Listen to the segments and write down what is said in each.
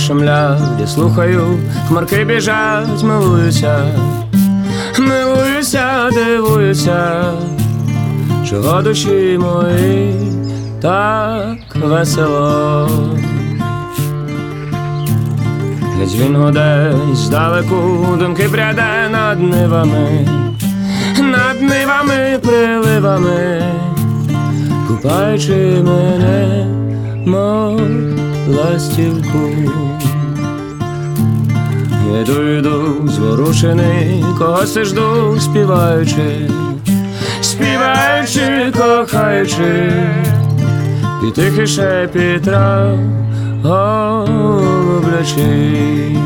шумлять, я слухаю, хмарки біжать, милуюся, милуюся, дивуюся, чого душі мої так весело. Десь він гуде здалеку, думки пряде над нивами, над нивами, приливами, купаючи мене, мов ластівку. Йду, зворушений, когось жду, співаючи, співаючи, кохаючи, і тихий шепіт трав голублячий.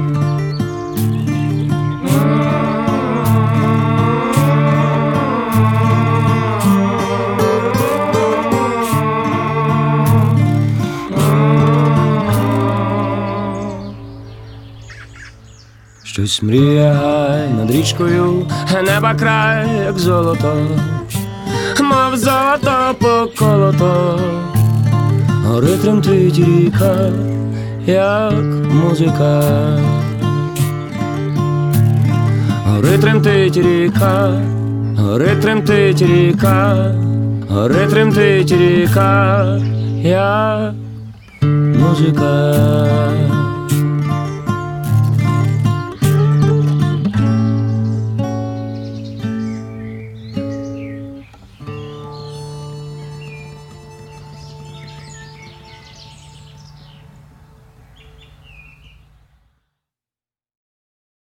Щось мріє гай над річкою, неба край, як золото, мов золото поколото. Гори тремтить ріка, як музика. Гори тремтить ріка, гори тремтить ріка, гори тремтить ріка, як музика.